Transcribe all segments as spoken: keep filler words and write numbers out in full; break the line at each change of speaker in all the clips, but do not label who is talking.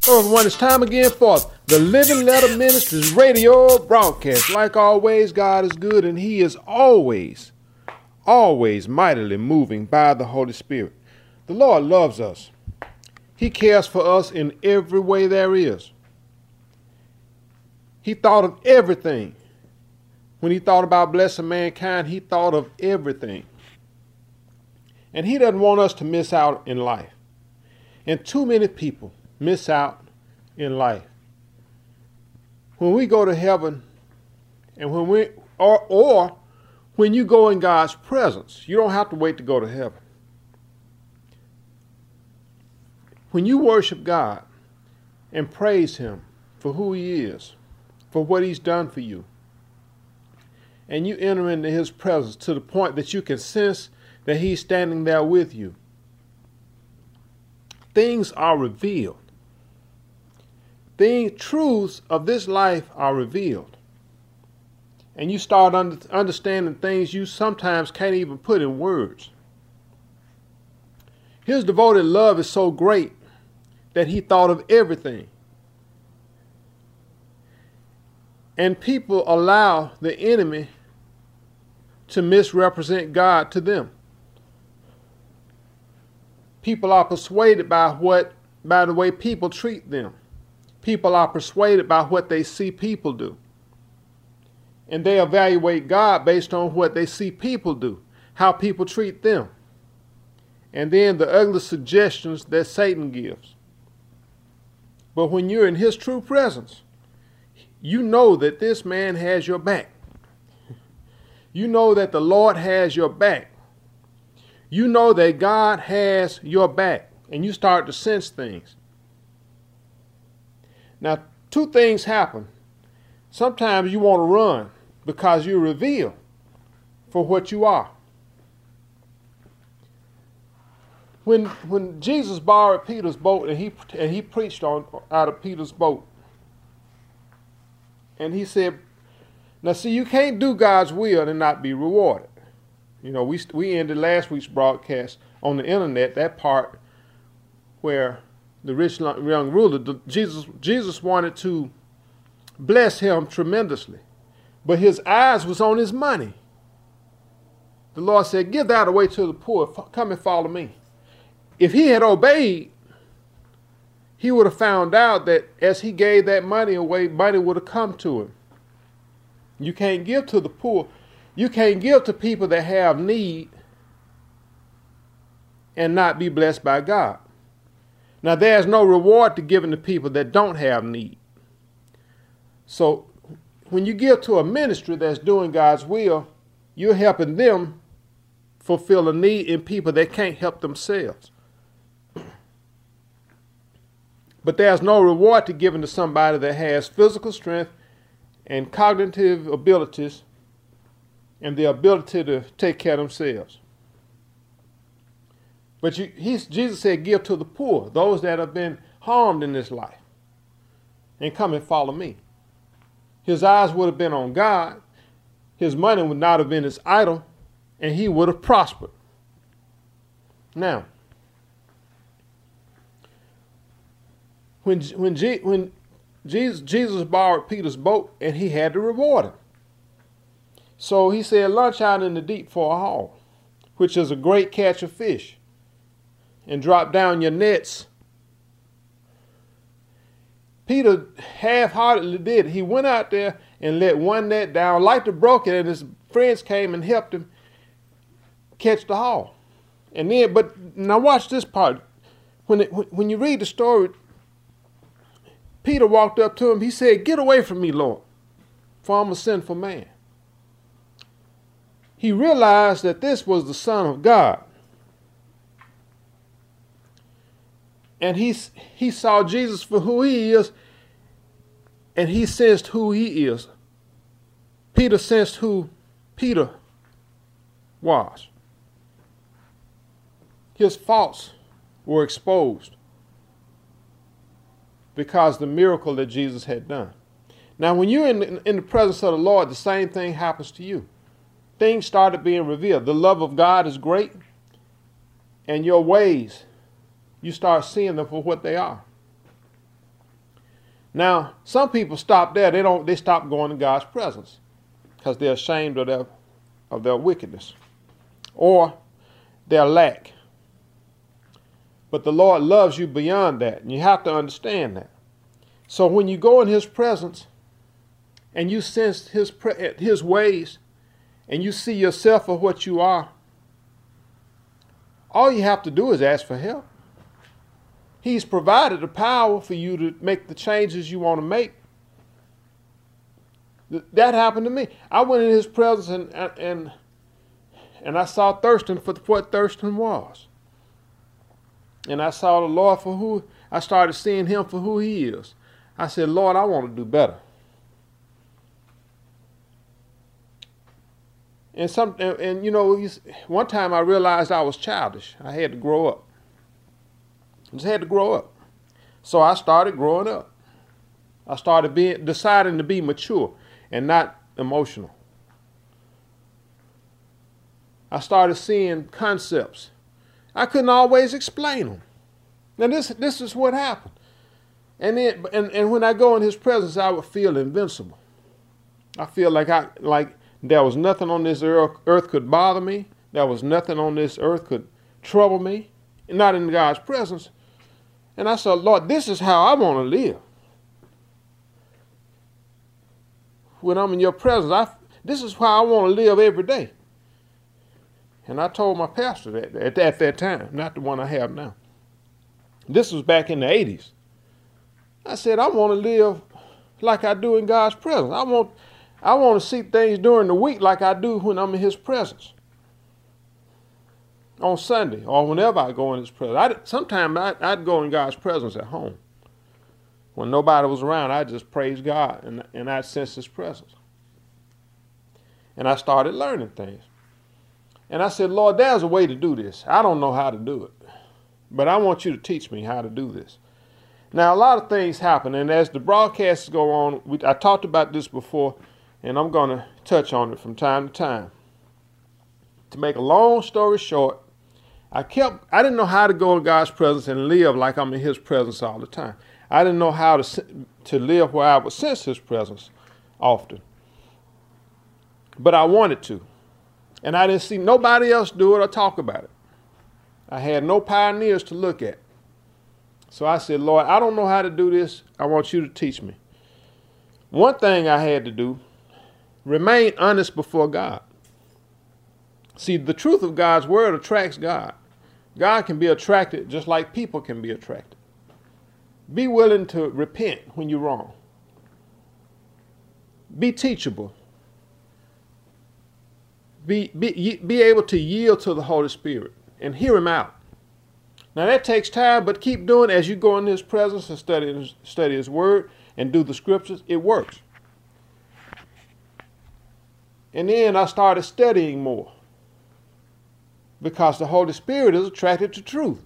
Hello everyone, it's time again for the Living Letter Ministries radio broadcast. Like always, God is good and He is always, always mightily moving by the Holy Spirit. The Lord loves us. He cares for us in every way there is. He thought of everything. When He thought about blessing mankind, He thought of everything. And He doesn't want us to miss out in life. And too many people miss out in life. When we go to heaven, and when we or or when you go in God's presence, you don't have to wait to go to heaven. When you worship God and praise Him for who He is, for what He's done for you, and you enter into His presence to the point that you can sense that He's standing there with you, things are revealed. The truths of this life are revealed. And you start under, understanding things you sometimes can't even put in words. His devoted love is so great that He thought of everything. And people allow the enemy to misrepresent God to them. People are persuaded by what, by the way people treat them. People are persuaded by what they see people do. And they evaluate God based on what they see people do, how people treat them. And then the ugly suggestions that Satan gives. But when you're in His true presence, you know that this man has your back. You know that the Lord has your back. You know that God has your back. And you start to sense things. Now, two things happen. Sometimes you want to run because you're revealed for what you are. When when Jesus borrowed Peter's boat and he and he preached on out of Peter's boat, and he said, "Now, see, you can't do God's will and not be rewarded." You know, we we ended last week's broadcast on the internet, that part where the rich young ruler, the, Jesus, Jesus wanted to bless him tremendously, but his eyes was on his money. The Lord said, "Give that away to the poor. Come and follow me." If he had obeyed, he would have found out that as he gave that money away, money would have come to him. You can't give to the poor. You can't give to people that have need and not be blessed by God. Now, there's no reward to giving to people that don't have need. So when you give to a ministry that's doing God's will, you're helping them fulfill a need in people that can't help themselves. But there's no reward to giving to somebody that has physical strength and cognitive abilities and the ability to take care of themselves. But you, he's, Jesus said, "Give to the poor, those that have been harmed in this life, and come and follow me." His eyes would have been on God. His money would not have been his idol, and he would have prospered. Now, when when, G, when Jesus, Jesus borrowed Peter's boat, and he had to reward him. So he said, "Launch out in the deep for a haul, which is a great catch of fish, and drop down your nets." Peter half-heartedly did it. He went out there and let one net down, like to broke it, and his friends came and helped him catch the haul. And then, but now watch this part. When it, when you read the story, Peter walked up to him. He said, "Get away from me, Lord, for I'm a sinful man." He realized that this was the Son of God. And he, he saw Jesus for who he is, and he sensed who he is. Peter sensed who Peter was. His faults were exposed because of the miracle that Jesus had done. Now, when you're in, in the presence of the Lord, the same thing happens to you. Things started being revealed. The love of God is great, and your ways, you start seeing them for what they are. Now, some people stop there. They don't. They stop going to God's presence because they're ashamed of their of their wickedness or their lack. But the Lord loves you beyond that, and you have to understand that. So when you go in His presence and you sense His pre- His ways, and you see yourself for what you are, all you have to do is ask for help. He's provided the power for you to make the changes you want to make. That happened to me. I went in His presence and and and I saw Thurston for what Thurston was. And I saw the Lord for who, I started seeing Him for who He is. I said, Lord, I want to do better. And some, and, and you know, one time I realized I was childish. I had to grow up. I just had to grow up. So I started growing up. I started being, deciding to be mature and not emotional. I started seeing concepts. I couldn't always explain them. Now this, this is what happened. And then, and, and when I go in His presence, I would feel invincible. I feel like I, like there was nothing on this earth, earth could bother me. There was nothing on this earth could trouble me. Not in God's presence. And I said, Lord, this is how I want to live. When I'm in Your presence, I, this is how I want to live every day. And I told my pastor that at, at that time, not the one I have now. This was back in the eighties. I said, I want to live like I do in God's presence. I want, I want to see things during the week like I do when I'm in His presence. On Sunday or whenever I go in His presence. I, sometimes I, I'd go in God's presence at home. When nobody was around, I'd just praise God and, and I'd sense His presence. And I started learning things. And I said, Lord, there's a way to do this. I don't know how to do it, but I want You to teach me how to do this. Now, a lot of things happen, and as the broadcasts go on, we, I talked about this before, and I'm going to touch on it from time to time. To make a long story short, I kept, I didn't know how to go in God's presence and live like I'm in His presence all the time. I didn't know how to, to live where I would sense His presence often. But I wanted to. And I didn't see nobody else do it or talk about it. I had no pioneers to look at. So I said, Lord, I don't know how to do this. I want You to teach me. One thing I had to do, remain honest before God. See, the truth of God's word attracts God. God can be attracted just like people can be attracted. Be willing to repent when you're wrong. Be teachable. Be, be, be able to yield to the Holy Spirit and hear Him out. Now that takes time, but keep doing it as you go in His presence and study, study His word and do the scriptures. It works. And then I started studying more because the Holy Spirit is attracted to truth.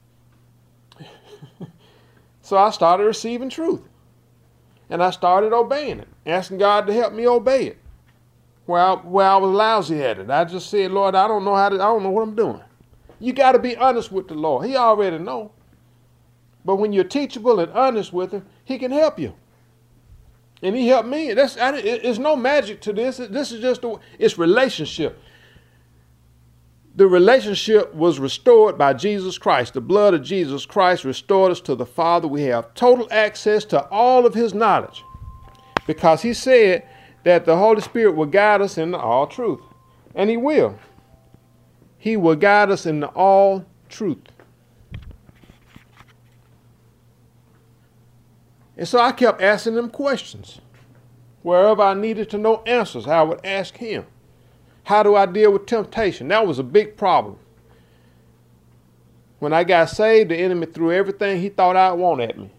So I started receiving truth. And I started obeying it, asking God to help me obey it. Where I, where I was lousy at it. I just said, Lord, I don't know how to, I don't know what I'm doing. You got to be honest with the Lord. He already knows. But when you're teachable and honest with Him, He can help you. And He helped me. That's, I, it's no magic to this. This is just, a, it's relationship. The relationship was restored by Jesus Christ. The blood of Jesus Christ restored us to the Father. We have total access to all of His knowledge. Because He said that the Holy Spirit will guide us into all truth. And He will. He will guide us into all truth. And so I kept asking Him questions. Wherever I needed to know answers, I would ask Him. How do I deal with temptation? That was a big problem. When I got saved, the enemy threw everything he thought I'd want at me.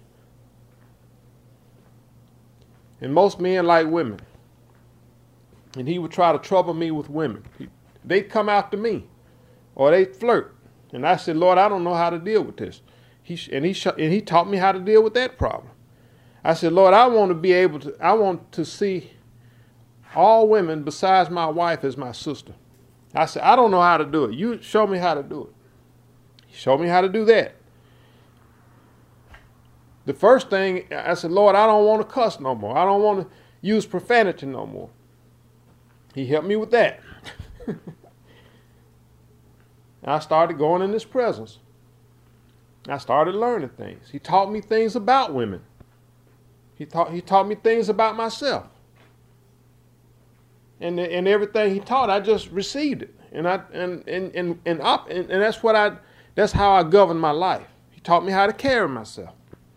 And most men like women. And he would try to trouble me with women. They'd come after me. Or they'd flirt. And I said, Lord, I don't know how to deal with this. He, and, he, and he taught me how to deal with that problem. I said, Lord, I want to be able to, I want to see all women besides my wife as my sister. I said, I don't know how to do it. You show me how to do it. He showed me how to do that. The first thing, I said, Lord, I don't want to cuss no more. I don't want to use profanity no more. He helped me with that. I started going in his presence. I started learning things. He taught me things about women. He taught, he taught me things about myself. And, and everything he taught, I just received it. And I and and and and, op, and and that's what I that's how I govern my life. He taught me how to carry myself.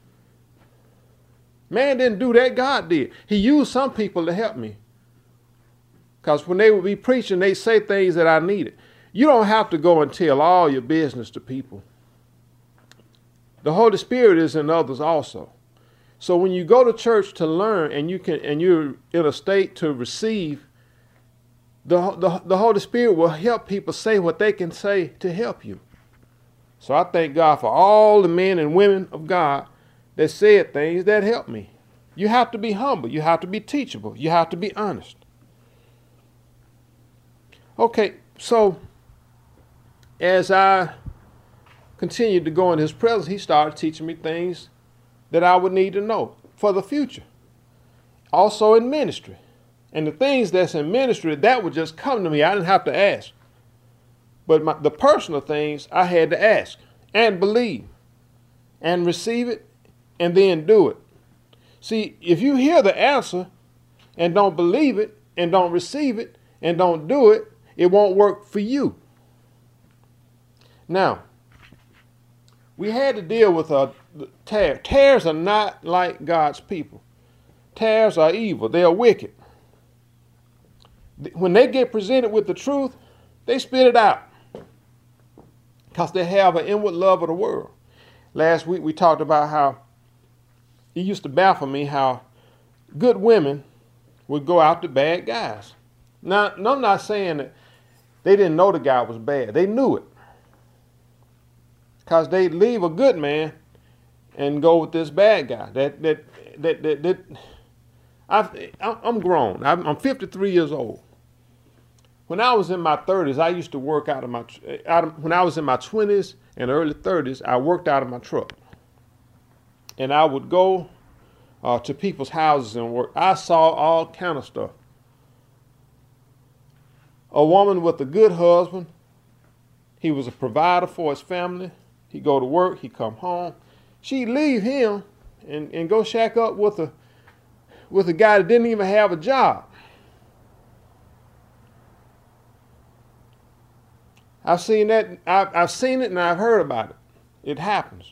Man didn't do that, God did. He used some people to help me. Because when they would be preaching, they say things that I needed. You don't have to go and tell all your business to people. The Holy Spirit is in others also. So when you go to church to learn and you can and you're in a state to receive, the, the, the Holy Spirit will help people say what they can say to help you. So I thank God for all the men and women of God that said things that helped me. You have to be humble. You have to be teachable. You have to be honest. Okay, so as I continued to go in his presence, he started teaching me things that I would need to know for the future. Also in ministry. And the things that's in ministry, that would just come to me. I didn't have to ask. But my, the personal things, I had to ask and believe and receive it and then do it. See, if you hear the answer and don't believe it and don't receive it and don't do it, it won't work for you. Now, we had to deal with uh, tares. Tares are not like God's people. Tares are evil. They are wicked. When they get presented with the truth, they spit it out because they have an inward love of the world. Last week we talked about how it used to baffle me how good women would go after bad guys. Now, no, I'm not saying that they didn't know the guy was bad. They knew it. Because they'd leave a good man and go with this bad guy. That that that that, that I've, I'm grown. I'm, I'm fifty-three years old. When I was in my thirties, I used to work out of my out of, when I was in my twenties and early thirties, I worked out of my truck. And I would go uh, to people's houses and work. I saw all kind of stuff. A woman with a good husband. He was a provider for his family. He'd go to work. He'd come home. She'd leave him and, and go shack up with a with a guy that didn't even have a job. I've seen that. I've, I've seen it and I've heard about it. It happens.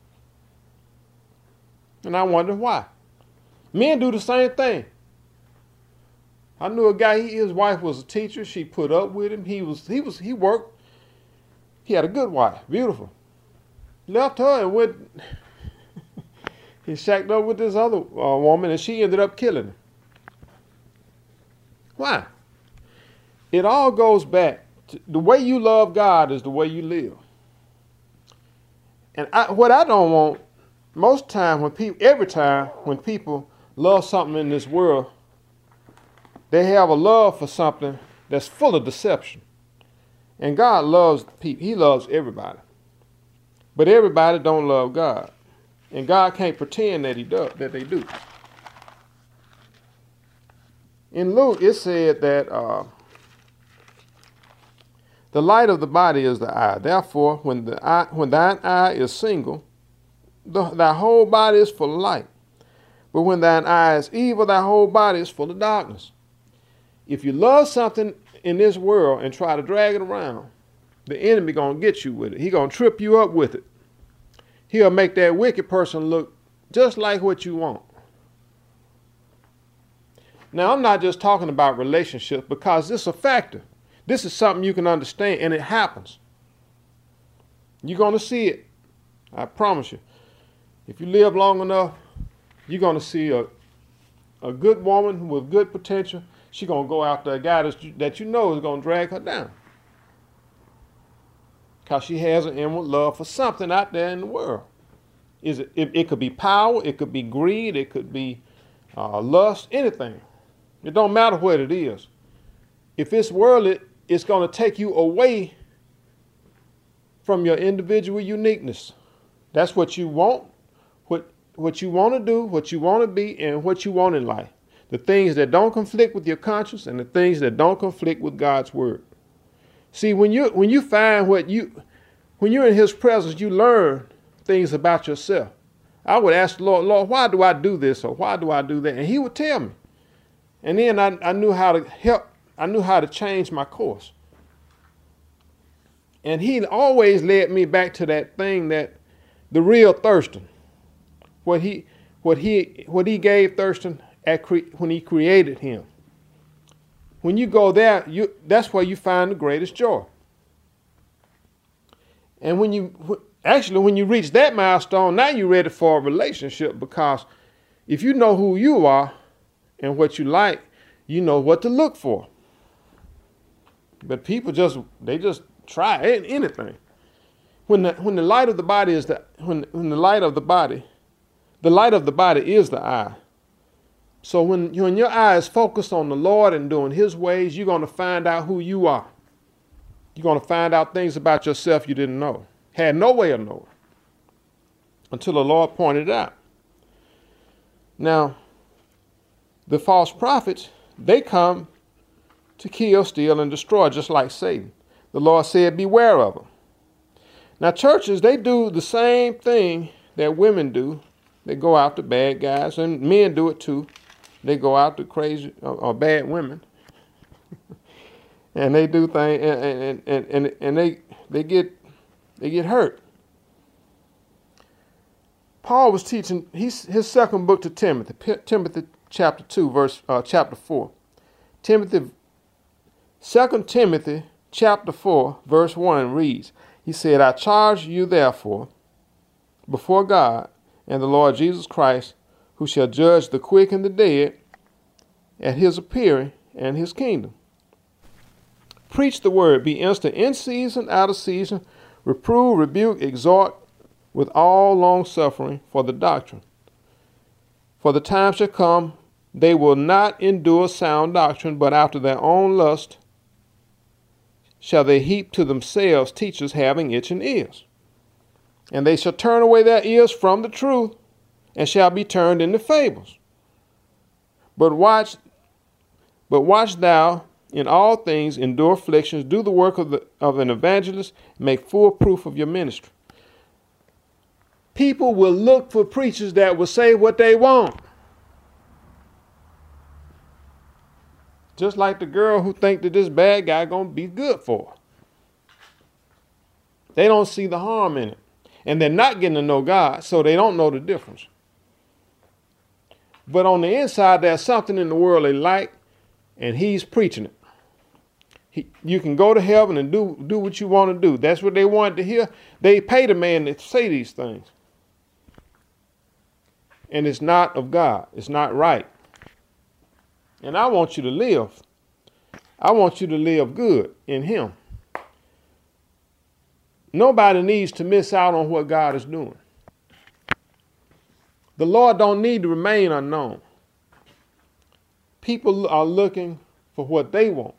And I wonder why. Men do the same thing. I knew a guy, he, his wife was a teacher. She put up with him. He was, he was, he worked. He had a good wife, beautiful. Left her and went, he shacked up with this other uh, woman and she ended up killing him. Why? It all goes back to the way you love God is the way you live. And I, what I don't want, most time when people, every time when people love something in this world, they have a love for something that's full of deception. And God loves people. He loves everybody. But everybody don't love God. And God can't pretend that he does, that they do. In Luke, it said that uh, the light of the body is the eye. Therefore, when the eye, when thine eye is single, the, thy whole body is full of light. But when thine eye is evil, thy whole body is full of darkness. If you love something in this world and try to drag it around, the enemy going to get you with it. He going to trip you up with it. He'll make that wicked person look just like what you want. Now, I'm not just talking about relationships because this is a factor. This is something you can understand, and it happens. You're going to see it. I promise you. If you live long enough, you're going to see a, a good woman with good potential. She's going to go after a guy that you, that you know is going to drag her down. Because she has an inward love for something out there in the world. Is it, it, it could be power, it could be greed, it could be uh, lust, anything. It don't matter what it is. If it's worldly, it's going to take you away from your individual uniqueness. That's what you want. What, what you want to do, what you want to be, and what you want in life. The things that don't conflict with your conscience and the things that don't conflict with God's word. See, when you when you find what you when you're in his presence, you learn things about yourself. I would ask the Lord, Lord, why do I do this or why do I do that? And he would tell me. And then I, I knew how to help. I knew how to change my course. And he always led me back to that thing that the real Thurston, what he what he what he gave Thurston at cre- when he created him. When you go there, you that's where you find the greatest joy. And when you actually when you reach that milestone, now you're ready for a relationship, because if you know who you are and what you like, you know what to look for. But people just they just try anything. When the when the light of the body is the when when the light of the body, the light of the body is the eye. So when, when your eye is focused on the Lord and doing his ways, you're going to find out who you are. You're going to find out things about yourself you didn't know, had no way of knowing, until the Lord pointed it out. Now, the false prophets, they come to kill, steal, and destroy, just like Satan. The Lord said, beware of them. Now, churches, they do the same thing that women do. They go after bad guys, and men do it too. They go after crazy or, or bad women. And they do things, and, and, and, and they they get they get hurt. Paul was teaching he's, his second book to Timothy, P- Timothy chapter two, verse uh, chapter four. Timothy, Second Timothy chapter four, verse one reads, he said, I charge you therefore before God and the Lord Jesus Christ, who shall judge the quick and the dead at his appearing and his kingdom. Preach the word, be instant in season, out of season, reprove, rebuke, exhort with all long suffering for the doctrine. For the time shall come, they will not endure sound doctrine, but after their own lust shall they heap to themselves teachers having itching ears. And they shall turn away their ears from the truth, and shall be turned into fables. But watch, but watch thou in all things, endure afflictions, do the work of the of an evangelist, make full proof of your ministry. People will look for preachers that will say what they want. Just like the girl who think that this bad guy gonna be good for her. They don't see the harm in it. And they're not getting to know God, so they don't know the difference. But on the inside, there's something in the world they like, and he's preaching it. He, you can go to heaven and do, do what you want to do. That's what they wanted to hear. They paid a man to say these things. And it's not of God. It's not right. And I want you to live. I want you to live good in him. Nobody needs to miss out on what God is doing. The Lord don't need to remain unknown. People are looking for what they want.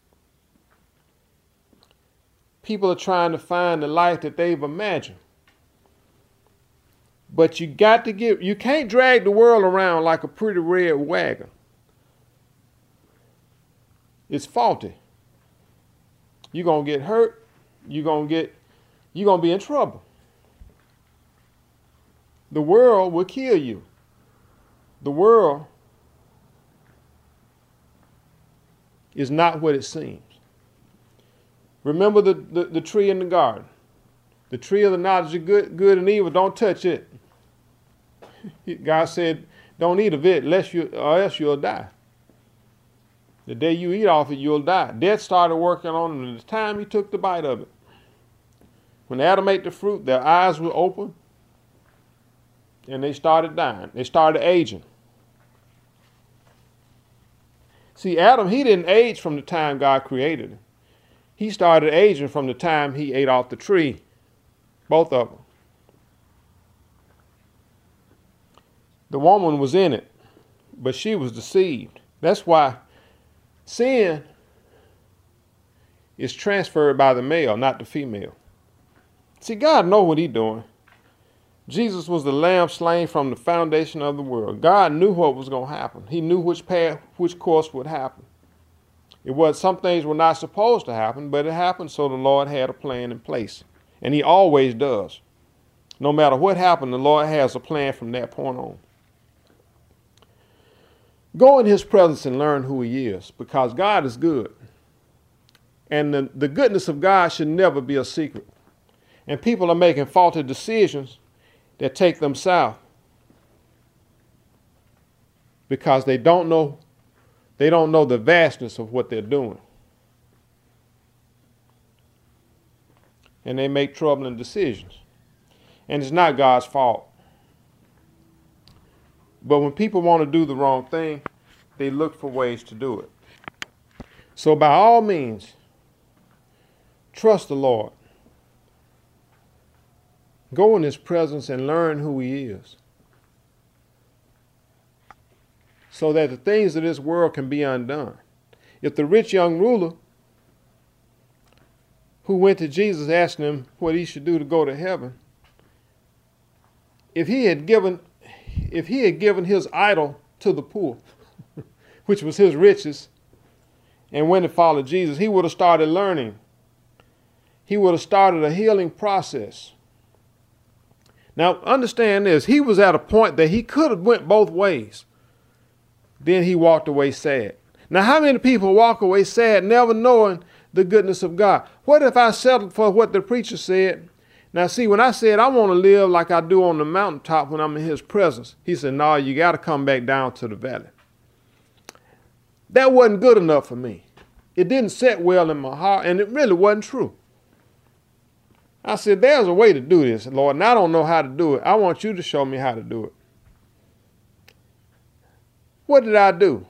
People are trying to find the life that they've imagined. But you got to get, you can't drag the world around like a pretty red wagon. It's faulty. You're going to get hurt. You're going to get, you're going to be in trouble. The world will kill you. The world is not what it seems. Remember the, the, the tree in the garden. The tree of the knowledge of good, good and evil, don't touch it. God said, don't eat of it lest you, or else you'll die. The day you eat off it, you'll die. Death started working on it at the time he took the bite of it. When Adam ate the fruit, their eyes were open and they started dying. They started aging. See, Adam, he didn't age from the time God created him. He started aging from the time he ate off the tree. Both of them. The woman was in it, but she was deceived. That's why sin is transferred by the male, not the female. See, God knows what he's doing. Jesus was the lamb slain from the foundation of the world. God knew what was going to happen. He knew which path, which course would happen. It was, some things were not supposed to happen, but it happened, so the Lord had a plan in place. And he always does. No matter what happened, the Lord has a plan from that point on. Go in his presence and learn who he is, because God is good. And the, the goodness of God should never be a secret. And people are making faulty decisions that take them south because they don't know, they don't know the vastness of what they're doing. And they make troubling decisions. And it's not God's fault. But when people want to do the wrong thing, they look for ways to do it. So by all means, trust the Lord. Go in his presence and learn who he is, so that the things of this world can be undone. If the rich young ruler who went to Jesus asking him what he should do to go to heaven, if he had given, if he had given his idol to the poor, which was his riches, and went and followed Jesus, he would have started learning. He would have started a healing process. Now, understand this. He was at a point that he could have went both ways. Then he walked away sad. Now, how many people walk away sad, never knowing the goodness of God? What if I settled for what the preacher said? Now, see, when I said I want to live like I do on the mountaintop when I'm in his presence, he said, no, you got to come back down to the valley. That wasn't good enough for me. It didn't sit well in my heart, and it really wasn't true. I said, there's a way to do this, Lord, and I don't know how to do it. I want you to show me how to do it. What did I do?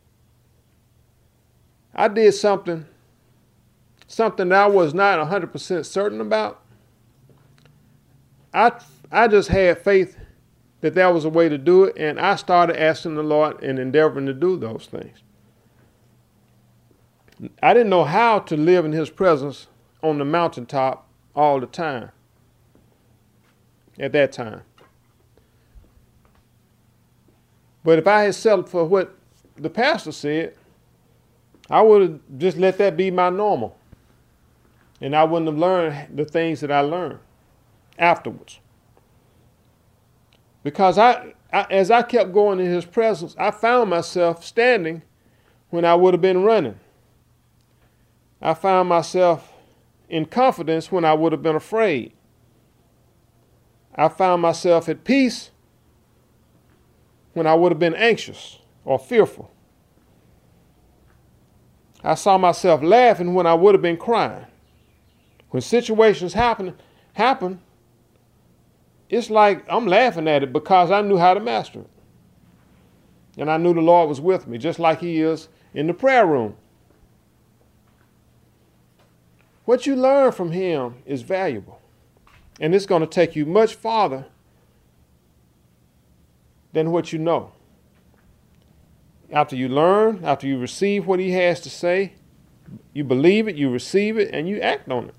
I did something, something that I was not one hundred percent certain about. I, I just had faith that there was a way to do it, and I started asking the Lord and endeavoring to do those things. I didn't know how to live in his presence on the mountaintop all the time at that time. But if I had settled for what the pastor said, I would have just let that be my normal. And I wouldn't have learned the things that I learned afterwards. Because I, I as I kept going in his presence, I found myself standing when I would have been running. I found myself in confidence when I would have been afraid. I found myself at peace when I would have been anxious or fearful. I saw myself laughing when I would have been crying. When situations happen, happen, it's like I'm laughing at it because I knew how to master it. And I knew the Lord was with me, just like he is in the prayer room. What you learn from him is valuable. And it's going to take you much farther than what you know. After you learn, after you receive what he has to say, you believe it, you receive it, and you act on it.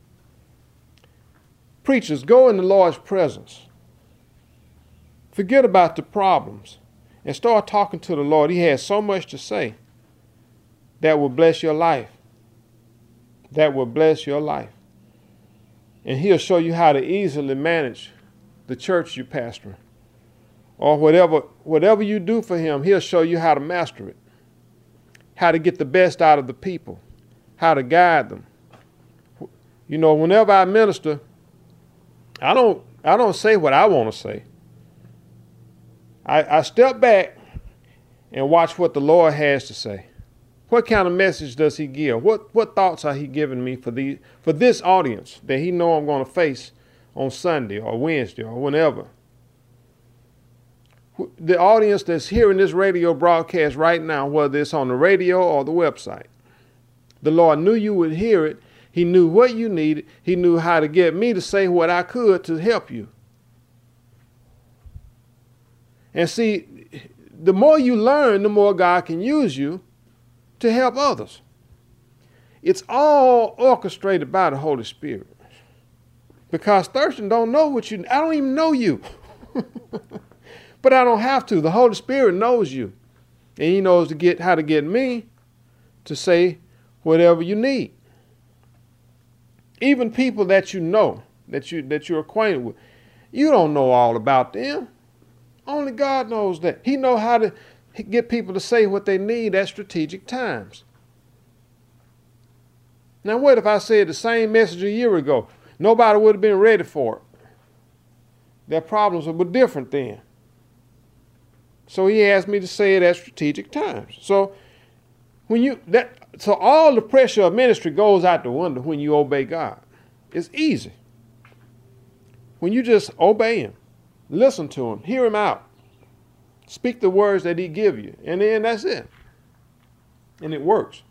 Preachers, go in the Lord's presence. Forget about the problems and start talking to the Lord. He has so much to say that will bless your life. That will bless your life. And he'll show you how to easily manage the church you pastor. Or whatever, whatever you do for him, he'll show you how to master it. How to get the best out of the people. How to guide them. You know, whenever I minister, I don't, I don't say what I want to say. I, I step back and watch what the Lord has to say. What kind of message does he give? What what thoughts are he giving me for the for this audience that he know I'm going to face on Sunday or Wednesday or whenever? The audience that's hearing this radio broadcast right now, whether it's on the radio or the website, the Lord knew you would hear it. He knew what you needed. He knew how to get me to say what I could to help you. And see, the more you learn, the more God can use you to help others. It's all orchestrated by the Holy Spirit. Because Thurston don't know what you, I don't even know you. But I don't have to. The Holy Spirit knows you. And he knows to get how to get me to say whatever you need. Even people that you know, that you that you're acquainted with, you don't know all about them. Only God knows that. He knows how to get people to say what they need at strategic times. Now, what if I said the same message a year ago? Nobody would have been ready for it. Their problems were different then. So he asked me to say it at strategic times. So when you that so all the pressure of ministry goes out the window when you obey God. It's easy. When you just obey him, listen to him, hear him out, speak the words that he give you, and then that's it. And it works.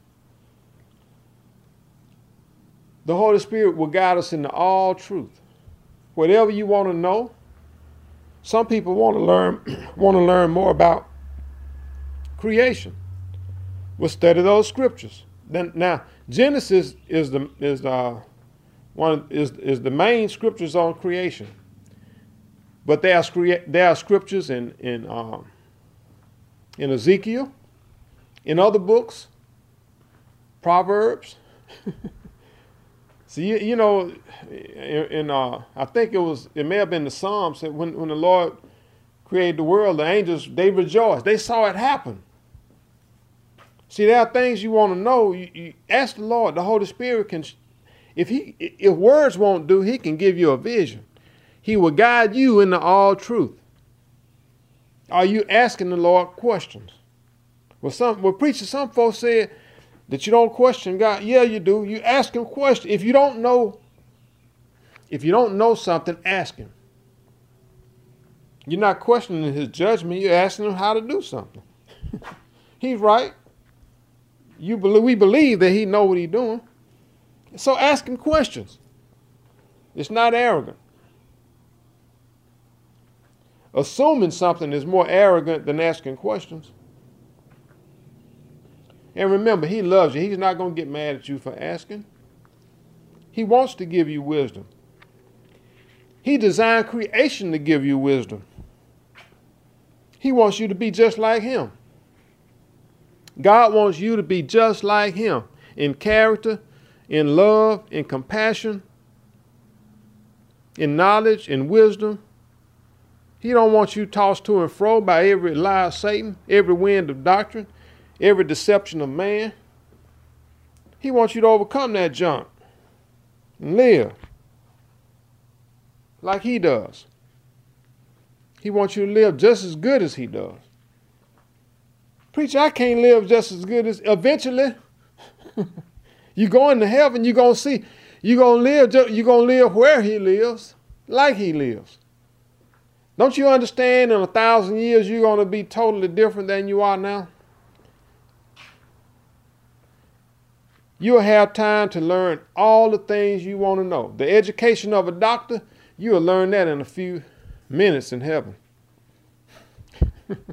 The Holy Spirit will guide us into all truth. Whatever you want to know. Some people want to learn want to learn more about creation. We'll study those scriptures. Then now Genesis is the is the one is is the main scriptures on creation. But there are there are scriptures in in um, in Ezekiel, in other books, Proverbs. See, you, you know, in, in uh, I think it was, it may have been the Psalms that when, when the Lord created the world, the angels, they rejoiced. They saw it happen. See, there are things you want to know. You, you ask the Lord. The Holy Spirit can, if he, if words won't do, he can give you a vision. He will guide you into all truth. Are you asking the Lord questions? Well, some, well, preacher, some folks said that you don't question God. Yeah, you do. You ask him questions. If you don't know, if you don't know something, ask him. You're not questioning his judgment. You're asking him how to do something. He's right. You believe, we believe that he know what he's doing. So ask him questions. It's not arrogant. Assuming something is more arrogant than asking questions. And remember, he loves you. He's not going to get mad at you for asking. He wants to give you wisdom. He designed creation to give you wisdom. He wants you to be just like him. God wants you to be just like him in character, in love, in compassion, in knowledge, in wisdom. He don't want you tossed to and fro by every lie of Satan, every wind of doctrine, every deception of man. He wants you to overcome that junk and live like he does. He wants you to live just as good as he does. Preacher, I can't live just as good as, eventually, you go into heaven, you're going to see, you're going to live, you're going to live where he lives, like he lives. Don't you understand in a thousand years you're going to be totally different than you are now? You'll have time to learn all the things you want to know. The education of a doctor, you'll learn that in a few minutes in heaven.